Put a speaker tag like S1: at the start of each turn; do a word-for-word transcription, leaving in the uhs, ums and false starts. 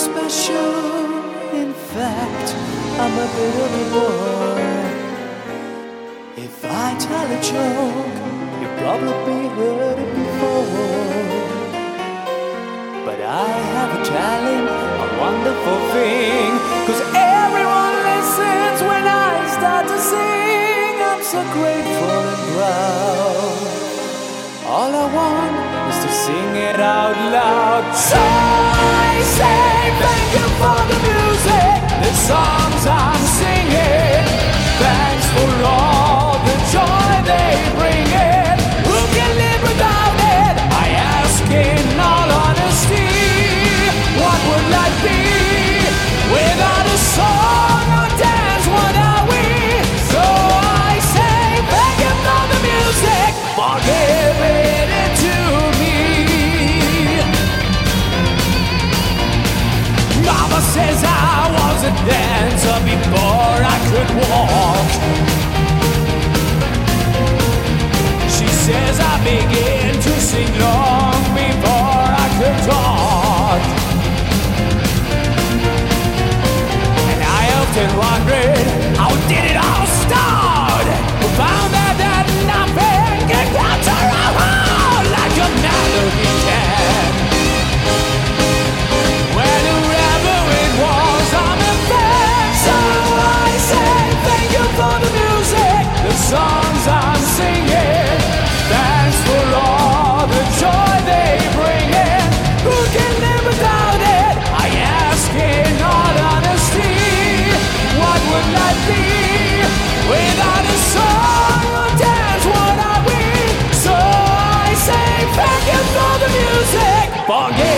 S1: special. In fact, I'm a bit of a boy. If I tell a joke, you've probably heard it before. But I have a talent, a wonderful thing, 'cause everyone listens when I start to sing. I'm so grateful and proud. All I want is to sing it out loud. So I say thank you for the music, the songs I'm singing. Thanks for all the joy they bring in. Who can live without it? I ask in all honesty. What would life be without a song or dance? What are we? So I say thank you for the music, for giving it to me. Mama says I was a dancer before I could walk. She says I began to sing long before I could talk. And I often wondered, how did it all start? We found out that nothing can capture our heart like a melody can. Well, whoever it was, I'm a fan. So I say thank you for the music, the songs I'm singing. Thanks for all the joy they bring in. Who can live without it? I ask in all honesty. What would life be without a song or dance? What are we? So I say thank you for the music, for